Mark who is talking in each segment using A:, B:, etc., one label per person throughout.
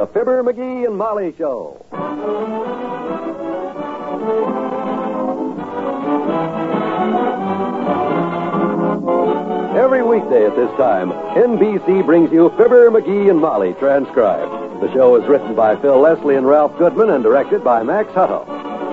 A: the Fibber, McGee, and Molly Show. Every weekday at this time, NBC brings you Fibber, McGee, and Molly transcribed. The show is written by Phil Leslie and Ralph Goodman and directed by Max Hutto.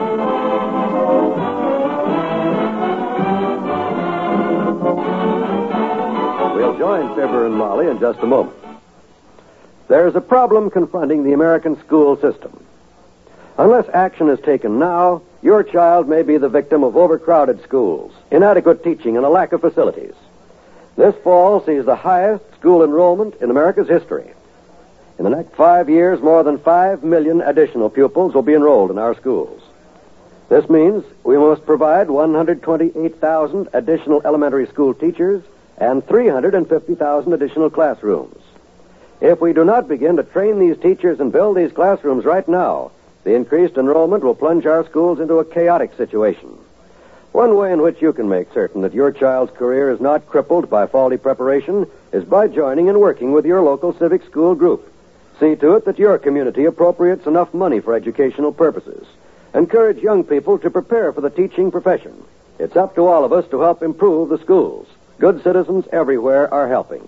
A: We'll join Fibber and Molly in just a moment. There's a problem confronting the American school system. Unless action is taken now, your child may be the victim of overcrowded schools, inadequate teaching, and a lack of facilities. This fall sees the highest school enrollment in America's history. In the next 5 years, more than 5 million additional pupils will be enrolled in our schools. This means we must provide 128,000 additional elementary school teachers and 350,000 additional classrooms. If we do not begin to train these teachers and build these classrooms right now, the increased enrollment will plunge our schools into a chaotic situation. One way in which you can make certain that your child's career is not crippled by faulty preparation is by joining and working with your local civic school group. See to it that your community appropriates enough money for educational purposes. Encourage young people to prepare for the teaching profession. It's up to all of us to help improve the schools. Good citizens everywhere are helping.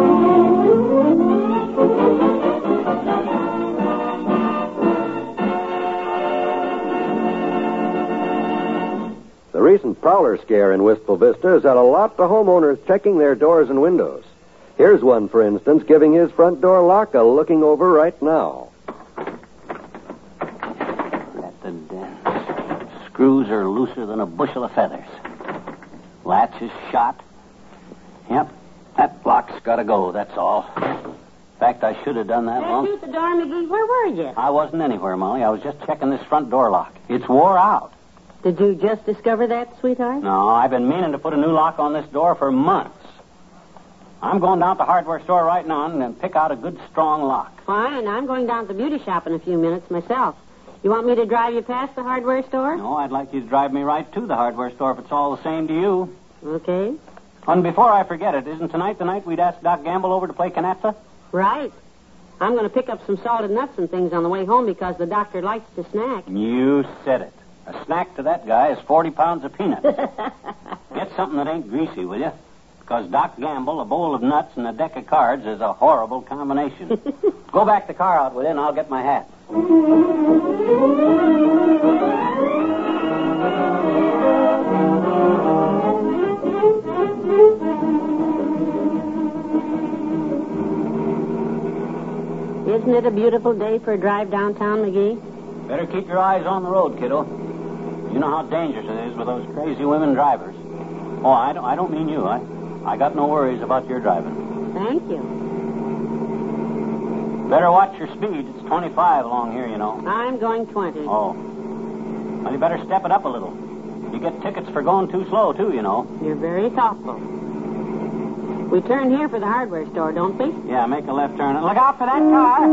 A: The recent prowler scare in Wistful Vista has had a lot of homeowners checking their doors and windows. Here's one, for instance, giving his front door lock a looking over right now.
B: Let the dents. Screws are looser than a bushel of feathers. Latch is shot. Yep, that lock's got to go, that's all. In fact, I should have done that long.
C: Shoot the door, McGee. Where were you?
B: I wasn't anywhere, Molly. I was just checking this front door lock. It's wore out.
C: Did you just discover that, sweetheart?
B: No, I've been meaning to put a new lock on this door for months. I'm going down to the hardware store right now and pick out a good, strong lock.
C: Fine. I'm going down to the beauty shop in a few minutes myself. You want me to drive you past the hardware store?
B: No, I'd like you to drive me right to the hardware store if it's all the same to you.
C: Okay.
B: And before I forget it, isn't tonight the night we'd ask Doc Gamble over to play canasta?
C: Right. I'm going to pick up some salted nuts and things on the way home because the doctor likes to snack.
B: You said it. A snack to that guy is 40 pounds of peanuts. Get something that ain't greasy, will you? Because Doc Gamble, a bowl of nuts, and a deck of cards is a horrible combination. Go back the car out with you, and I'll get my hat.
C: Isn't it a beautiful day for a drive downtown, McGee?
B: Better keep your eyes on the road, kiddo. You know how dangerous it is with those crazy women drivers. Oh, I don't mean you. I got no worries about your driving.
C: Thank you.
B: Better watch your speed. It's 25 along here, you know.
C: I'm going 20.
B: Oh. Well, you better step it up a little. You get tickets for going too slow, too, you know.
C: You're very thoughtful. We turn here for the hardware store, don't we?
B: Yeah, make a left turn. And look out for that car.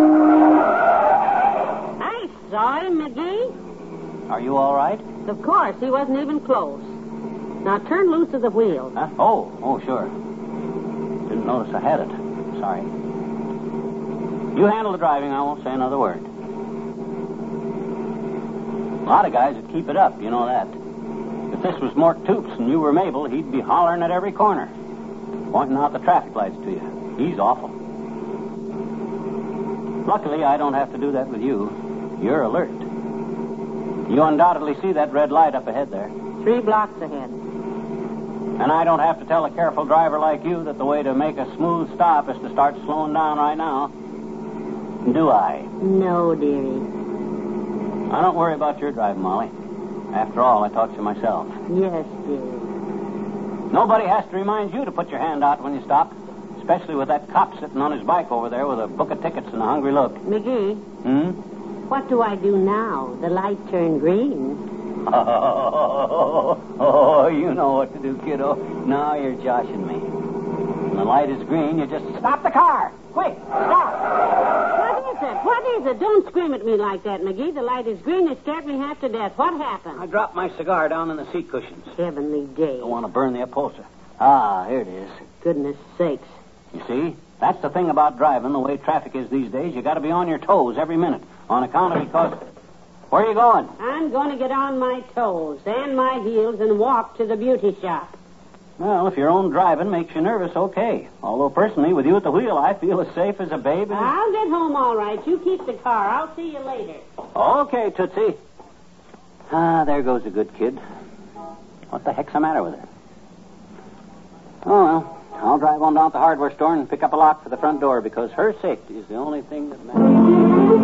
C: I saw him, McGee.
B: Are you all right?
C: Of course. He wasn't even close. Now turn loose of the wheel.
B: Huh? Oh, sure. Didn't notice I had it. Sorry. You handle the driving. I won't say another word. A lot of guys would keep it up. You know that. If this was Mort Toops and you were Mabel, he'd be hollering at every corner, pointing out the traffic lights to you. He's awful. Luckily, I don't have to do that with you. You're alert. You undoubtedly see that red light up ahead there.
C: 3 blocks ahead.
B: And I don't have to tell a careful driver like you that the way to make a smooth stop is to start slowing down right now. Do I?
C: No, dearie.
B: I don't worry about your driving, Molly. After all, I taught you myself.
C: Yes, dearie.
B: Nobody has to remind you to put your hand out when you stop, especially with that cop sitting on his bike over there with a book of tickets and a hungry look.
C: McGee. What do I do now? The light turned green.
B: Oh, you know what to do, kiddo. Now you're joshing me. When the light is green, you just stop the car. Quick, stop.
C: What is it? Don't scream at me like that, McGee. The light is green. It scared me half to death. What happened?
B: I dropped my cigar down in the seat cushions.
C: Heavenly day.
B: Don't want to burn the upholstery. Ah, here it is.
C: Goodness sakes.
B: You see? That's the thing about driving, the way traffic is these days. You got to be on your toes every minute on account of because... Where are you going?
C: I'm going to get on my toes and my heels and walk to the beauty shop.
B: Well, if your own driving makes you nervous, okay. Although, personally, with you at the wheel, I feel as safe as a babe.
C: I'll get home all right. You keep the car. I'll see you later.
B: Okay, Tootsie. Ah, there goes a good kid. What the heck's the matter with her? Oh, well, I'll drive on down to the hardware store and pick up a lock for the front door because her safety is the only thing that matters.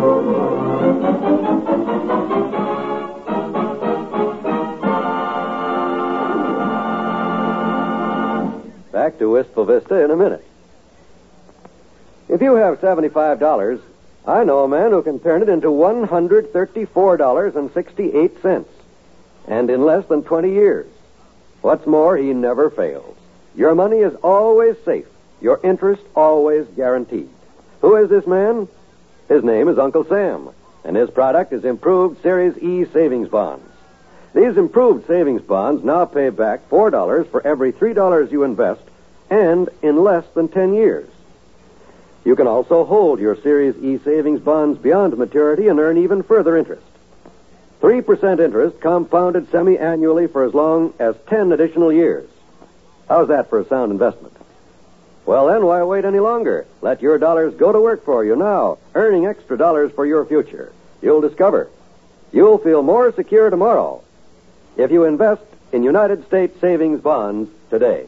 A: Back to Wistful Vista in a minute. If you have $75, I know a man who can turn it into $134.68, and in less than 20 years. What's more, he never fails. Your money is always safe. Your interest always guaranteed. Who is this man? His name is Uncle Sam, and his product is Improved Series E Savings Bonds. These improved savings bonds now pay back $4 for every $3 you invest, and in less than 10 years. You can also hold your Series E savings bonds beyond maturity and earn even further interest. 3% interest compounded semi-annually for as long as 10 additional years. How's that for a sound investment? Well, then, why wait any longer? Let your dollars go to work for you now, earning extra dollars for your future. You'll discover. You'll feel more secure tomorrow if you invest in United States savings bonds today.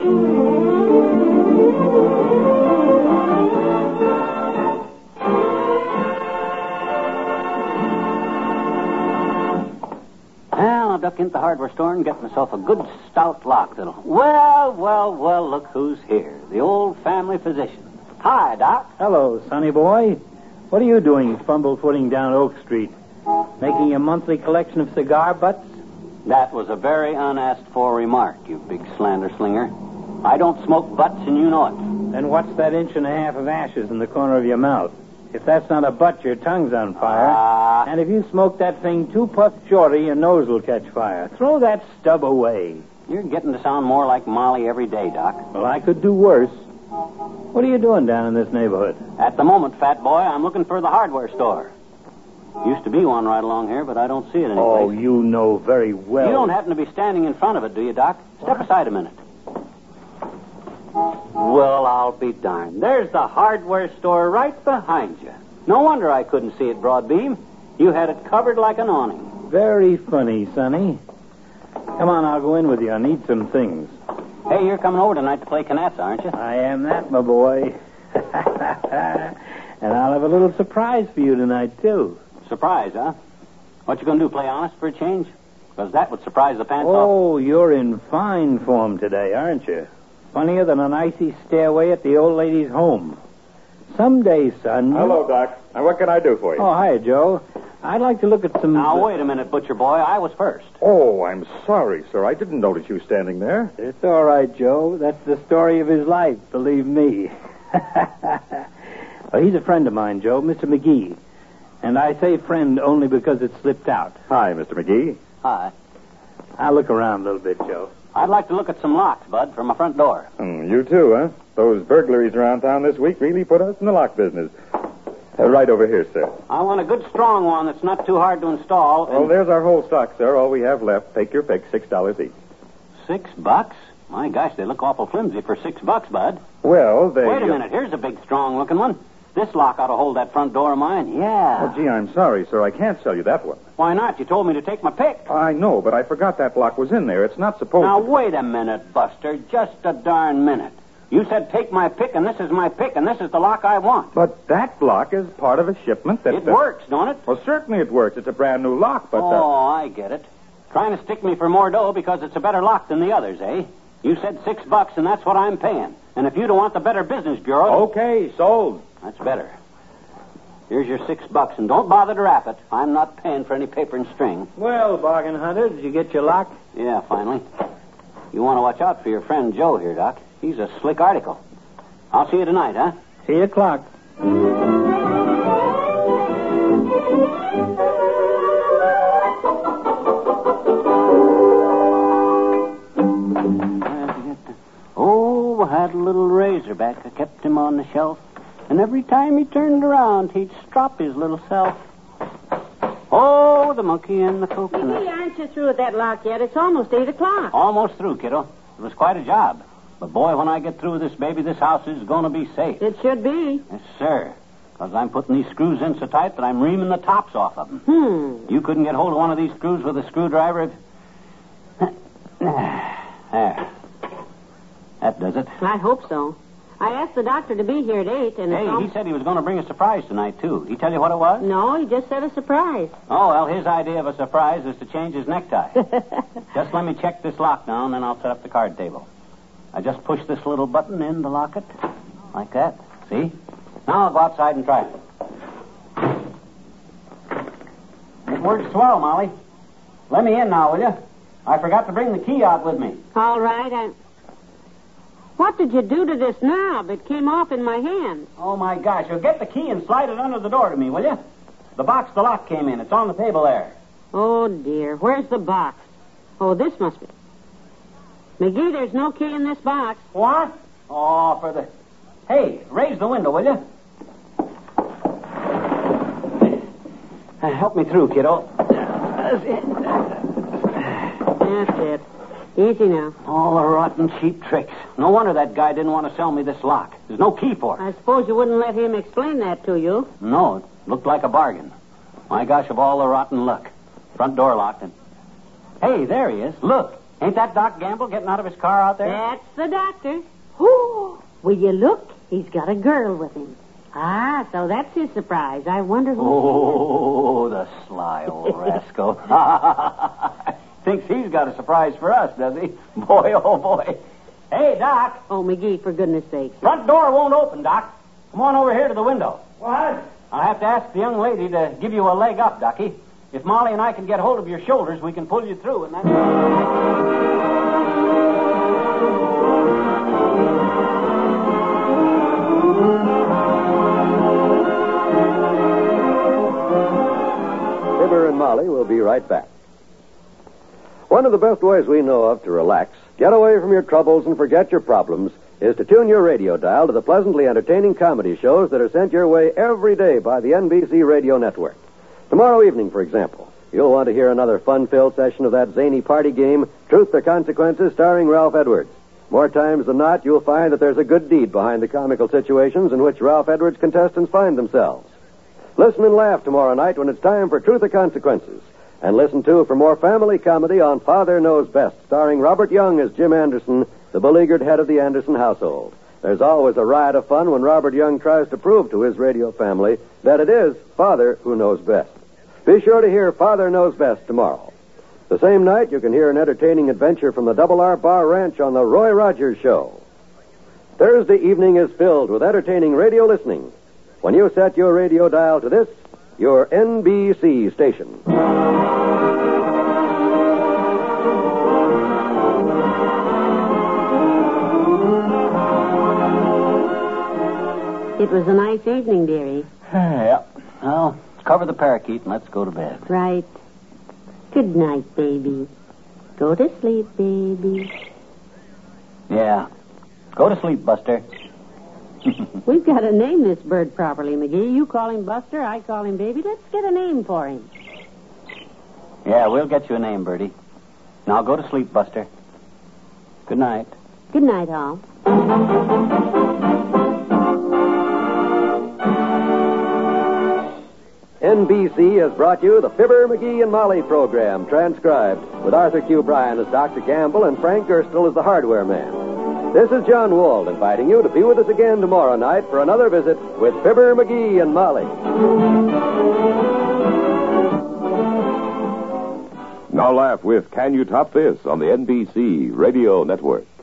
B: Well, I'll duck into the hardware store and get myself a good stout lock that'll... Well, look who's here. The old family physician. Hi, Doc.
D: Hello, sonny boy. What are you doing fumble-footing down Oak Street? Making a monthly collection of cigar butts?
B: That was a very unasked-for remark, you big slander slinger. I don't smoke butts, and you know it.
D: Then what's that inch and a half of ashes in the corner of your mouth? If that's not a butt, your tongue's on fire. And if you smoke that thing too puffed shorty, your nose will catch fire. Throw that stub away.
B: You're getting to sound more like Molly every day, Doc.
D: Well, I could do worse. What are you doing down in this neighborhood?
B: At the moment, fat boy, I'm looking for the hardware store. Used to be one right along here, but I don't see it anyplace.
D: Oh, you know very well.
B: You don't happen to be standing in front of it, do you, Doc? Step aside a minute. Well, I'll be darned. There's the hardware store right behind you. No wonder I couldn't see it broad beam. You had it covered like an awning.
D: Very funny, Sonny. Come on, I'll go in with you. I need some things.
B: Hey, you're coming over tonight to play canasta, aren't you?
D: I am that, my boy. And I'll have a little surprise for you tonight, too.
B: Surprise, huh? What you going to do, play honest for a change? Because that would surprise the pants off.
D: Oh, you're in fine form today, aren't you? Funnier than an icy stairway at the old lady's home. Someday, son...
E: Hello, Doc. Now, what can I do for you?
D: Oh, hi, Joe. I'd like to look at some...
B: Now, wait a minute, Butcher Boy. I was first.
E: Oh, I'm sorry, sir. I didn't notice you standing there.
D: It's all right, Joe. That's the story of his life, believe me. Well, he's a friend of mine, Joe, Mr. McGee. And I say friend only because it slipped out.
E: Hi, Mr. McGee.
B: Hi.
D: I'll look around a little bit, Joe.
B: I'd like to look at some locks, Bud, from my front door.
E: You too, huh? Those burglaries around town this week really put us in the lock business. Right over here, sir.
B: I want a good strong one that's not too hard to install.
E: Well, there's our whole stock, sir. All we have left. Take your pick, $6 each.
B: $6? My gosh, they look awful flimsy for $6, Bud.
E: Well, they...
B: Wait a minute. Here's a big, strong-looking one. This lock ought to hold that front door of mine. Yeah.
E: Oh, gee, I'm sorry, sir. I can't sell you that one.
B: Why not? You told me to take my pick.
E: I know, but I forgot that lock was in there. It's not supposed
B: Now,
E: to...
B: wait a minute, Buster. Just a darn minute. You said take my pick, and this is my pick, and this is the lock I want.
E: But that lock is part of a shipment that...
B: It works, don't it?
E: Well, certainly it works. It's a brand new lock, but...
B: Oh, I get it. Trying to stick me for more dough because it's a better lock than the others, eh? You said $6, and that's what I'm paying. And if you don't want the Better Business Bureau...
E: Okay, sold.
B: That's better. Here's your $6, and don't bother to wrap it. I'm not paying for any paper and string.
D: Well, bargain hunter, did you get your lock?
B: Yeah, finally. You want to watch out for your friend Joe here, Doc. He's a slick article. I'll see you tonight, huh?
D: 8 o'clock.
B: Oh, I had a little race razorback. I kept him on the shelf. And every time he turned around, he'd strop his little self. Oh, the monkey and the coconut.
C: Hey, aren't you through with that lock yet? It's almost 8 o'clock.
B: Almost through, kiddo. It was quite a job. But, boy, when I get through with this baby, this house is going to be safe.
C: It should be.
B: Yes, sir. Because I'm putting these screws in so tight that I'm reaming the tops off of them. You couldn't get hold of one of these screws with a screwdriver if... There. That does it.
C: I hope so. I asked the doctor to be here at 8, and
B: Hey, he said he was going to bring a surprise tonight, too. He tell you what it was?
C: No, he just said a surprise.
B: Oh, well, his idea of a surprise is to change his necktie. Just let me check this lock now, and then I'll set up the card table. I just push this little button in to lock it. Like that. See? Now I'll go outside and try it. It works swell, Molly. Let me in now, will you? I forgot to bring the key out with me.
C: All right, What did you do to this knob? It came off in my hand.
B: Oh, my gosh. You'll get the key and slide it under the door to me, will you? The box the lock came in. It's on the table there.
C: Oh, dear. Where's the box? Oh, this must be... McGee, there's no key in this box.
B: What? Oh, for the... Hey, raise the window, will you? Help me through, kiddo.
C: That's it. Easy now.
B: All the rotten, cheap tricks. No wonder that guy didn't want to sell me this lock. There's no key for it.
C: I suppose you wouldn't let him explain that to you.
B: No, it looked like a bargain. My gosh, of all the rotten luck. Front door locked and... Hey, there he is. Look. Ain't that Doc Gamble getting out of his car out there?
C: That's the doctor. Ooh, will you look? He's got a girl with him. Ah, so that's his surprise. I wonder who...
B: Oh, the sly old rascal. Thinks he's got a surprise for us, does he? Boy, oh, boy. Hey, Doc.
C: Oh, McGee, for goodness sake.
B: Front door won't open, Doc. Come on over here to the window.
D: What?
B: I'll have to ask the young lady to give you a leg up, Ducky. If Molly and I can get hold of your shoulders, we can pull you through, and that's...
A: Fibber and Molly will be right back. One of the best ways we know of to relax, get away from your troubles, and forget your problems is to tune your radio dial to the pleasantly entertaining comedy shows that are sent your way every day by the NBC Radio Network. Tomorrow evening, for example, you'll want to hear another fun-filled session of that zany party game, Truth or Consequences, starring Ralph Edwards. More times than not, you'll find that there's a good deed behind the comical situations in which Ralph Edwards' contestants find themselves. Listen and laugh tomorrow night when it's time for Truth or Consequences. And listen, too, for more family comedy on Father Knows Best, starring Robert Young as Jim Anderson, the beleaguered head of the Anderson household. There's always a riot of fun when Robert Young tries to prove to his radio family that it is Father who knows best. Be sure to hear Father Knows Best tomorrow. The same night, you can hear an entertaining adventure from the Double R Bar Ranch on the Roy Rogers Show. Thursday evening is filled with entertaining radio listening when you set your radio dial to this, your NBC station.
C: It was a nice evening, dearie.
B: Yeah. Well, cover the parakeet and let's go to bed.
C: Right. Good night, baby. Go to sleep, baby.
B: Yeah. Go to sleep, Buster.
C: We've got to name this bird properly, McGee. You call him Buster, I call him Baby. Let's get a name for him.
B: Yeah, we'll get you a name, Bertie. Now go to sleep, Buster. Good night.
C: Good night, all.
A: NBC has brought you the Fibber, McGee, and Molly program, transcribed, with Arthur Q. Bryan as Dr. Gamble and Frank Gerstle as the hardware man. This is John Wald inviting you to be with us again tomorrow night for another visit with Fibber, McGee, and Molly.
F: Now laugh with Can You Top This on the NBC Radio Network.